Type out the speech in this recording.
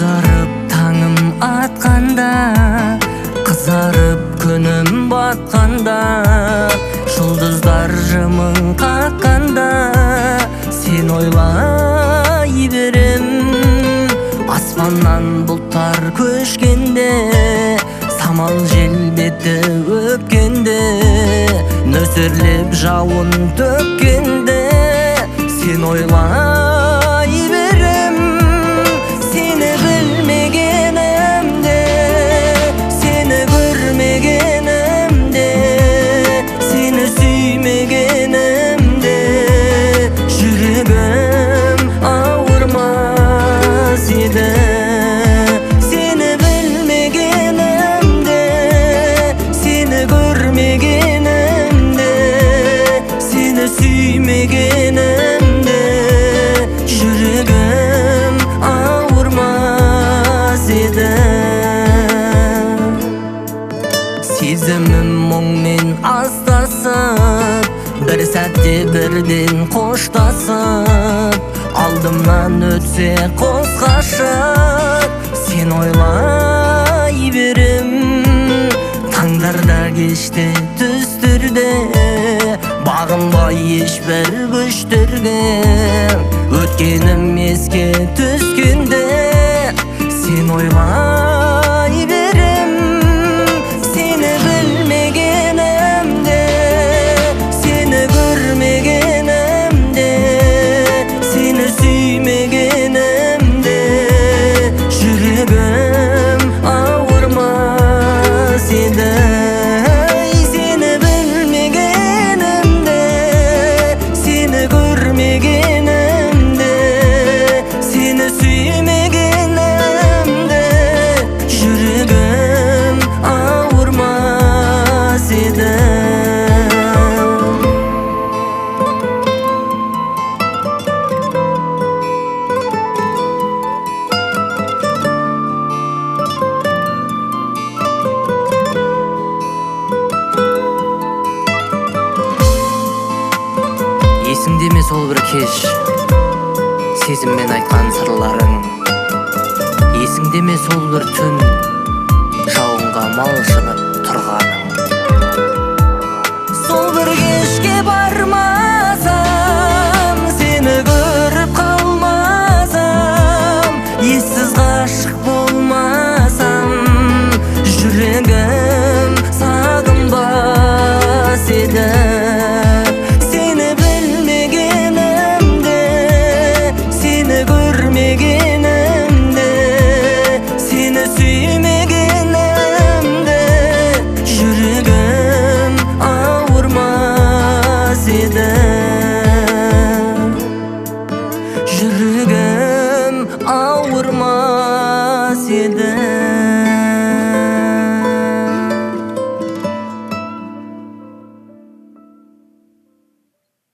Қызарып таңым атқанда, қызарып күнім батқанда, жұлдыздар жымың қаққанда, сен ойлай берем. Аспаннан бұлттар көшкенде, самал желбеті өпкенде, нөсерлеп жауын төккенде, сен ойлай берем. Сені білмегенімде, сені көрмегенімде, сені сүймегенімде, жүрегім ауырмас еді. Сені білмегенімде, сені көрмегенімде, сені сүймегенімде, жүрегім ауырмас еді. Сезімім мұңмен астасып, бір сәтте бірден қоштасып, алдымнан өтсе қос ғашық, сен ойлай берем. Таңдарда кеште түстірде, бағынбай ешбір күштерге, өткенім еске түскенде, сен ойлай берем. Сені білмегенімде, сені көрмегенімде, сені сүймегенімде, жүрегім ауырмас еді. Сені білмегенімде, сені көрмегенімде, сені сүймегенімде, жүрегім ауырмас еді. Есіңде ме сол бір кеш, сезіммен айтқан сырларың? Есіңде ме сол бір түн, жауынға малшынып тұрғаның? Сол бір кешке бармасам, сені көріп қалмасам, ессіз ғашық болмасам, жүрегім сағынбас еді. Сені білмегенімде, сені көрмегенімде, сені сүймегенімде, жүрегім ауырмас еді. Жүрегім ауырмас еді.